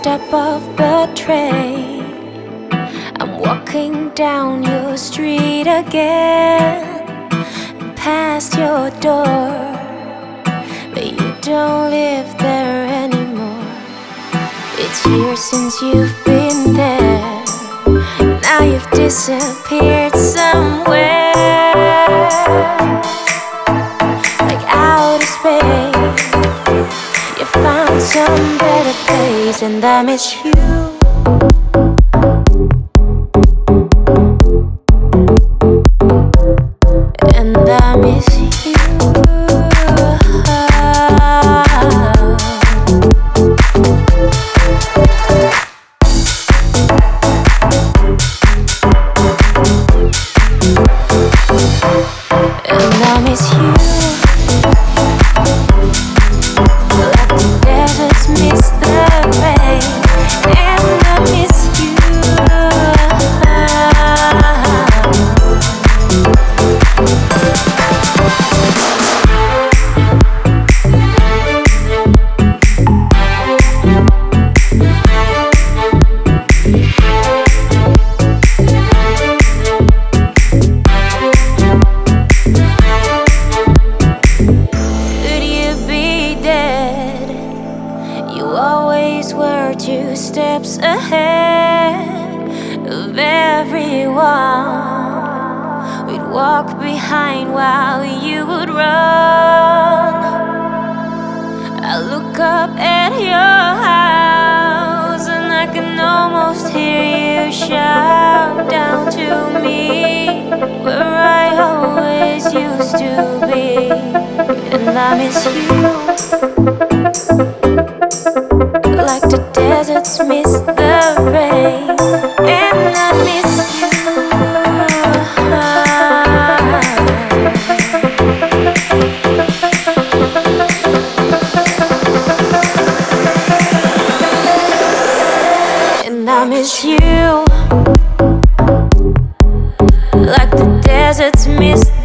step off the train, I'm walking down your street again, past your door, but you don't live there anymore. It's years since you've been there. Now you've disappeared somewhere, like outer space. You found some better place, and I miss you. And I miss you. And I miss you. Like the deserts miss the rain. And I miss you. Could you be dead? You always were 2 steps ahead of everyone. We'd walk behind while you would run. I look up at your house and I can almost hear you shout down to me, where I always used to be. And I miss you. Like the deserts miss the rain. And I miss you. And I miss you. Like the deserts miss